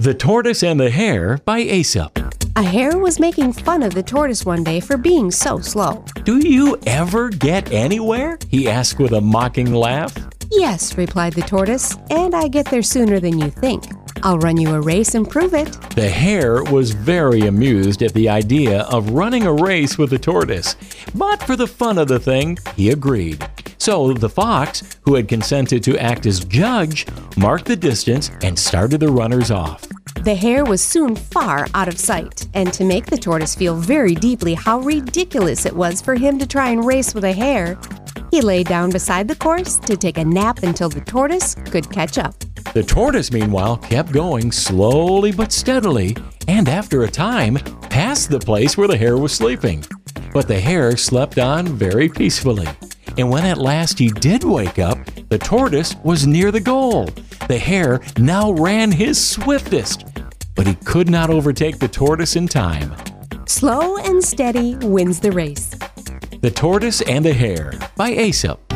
The Tortoise and the Hare by Aesop. A hare was making fun of the tortoise one day for being so slow. "Do you ever get anywhere?" he asked with a mocking laugh. "Yes," replied the tortoise, "and I get there sooner than you think. I'll run you a race and prove it." The hare was very amused at the idea of running a race with the tortoise, but for the fun of the thing, he agreed. So the fox, who had consented to act as judge, marked the distance and started the runners off. The hare was soon far out of sight, and to make the tortoise feel very deeply how ridiculous it was for him to try and race with a hare, he lay down beside the course to take a nap until the tortoise could catch up. The tortoise, meanwhile, kept going slowly but steadily, and after a time, passed the place where the hare was sleeping. But the hare slept on very peacefully, and when at last he did wake up, the tortoise was near the goal. The hare now ran his swiftest, but he could not overtake the tortoise in time. Slow and steady wins the race. The Tortoise and the Hare by Aesop.